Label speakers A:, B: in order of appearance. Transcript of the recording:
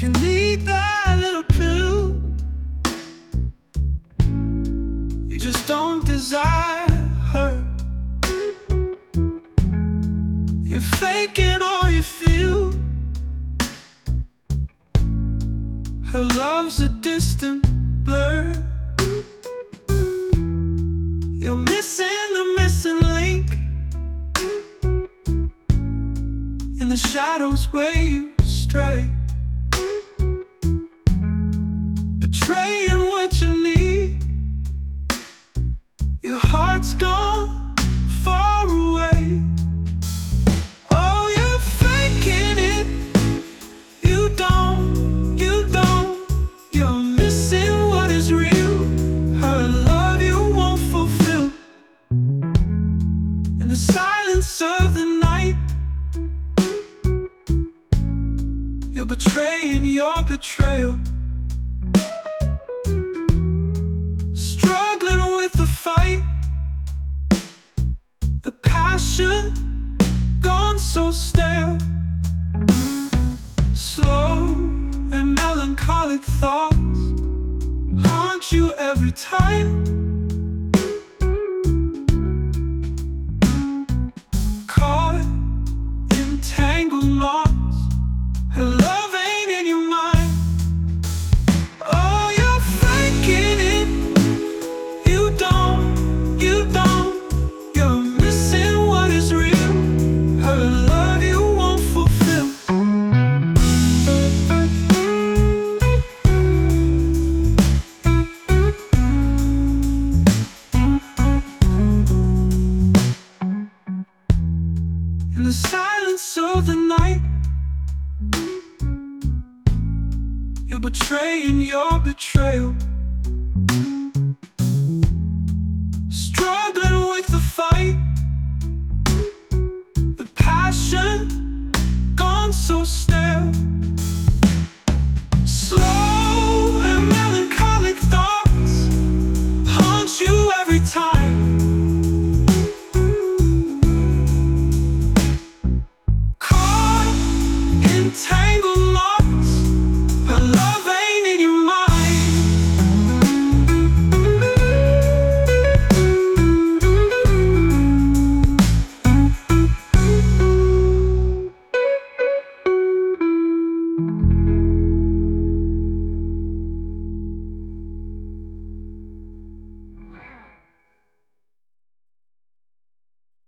A: you need that little pill, you just don't desire her. You're faking all you feel. Her love's a distant blur. You're missing the missing link in the shadows where you stray, betraying what you need. Your heart's gone far away. Oh, you're faking it. You don't, you're missing what is real. Her love you won't fulfill. In the silence of the night, you're betraying your betrayal. Struggling with the fight, the passion gone so stale. Slow and melancholic thoughts haunt you every time. Caught in tangled knots, her love ain't in your mind. Oh, you're faking it. You don't, you're missing what is real. Her love you won't fulfill. In the silence of the night, you're betraying your betrayal. Struggling with the fight, the passion gone so stale.